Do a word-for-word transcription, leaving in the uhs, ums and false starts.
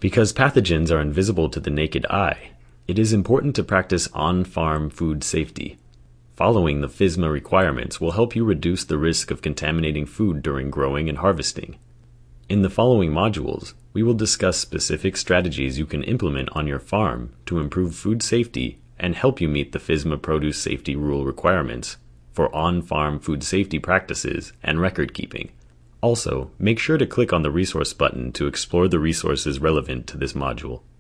Because pathogens are invisible to the naked eye, it is important to practice on-farm food safety. Following the FSMA requirements will help you reduce the risk of contaminating food during growing and harvesting. In the following modules, we will discuss specific strategies you can implement on your farm to improve food safety and help you meet the FSMA Produce Safety Rule requirements for on-farm food safety practices and record keeping. Also, make sure to click on the resource button to explore the resources relevant to this module.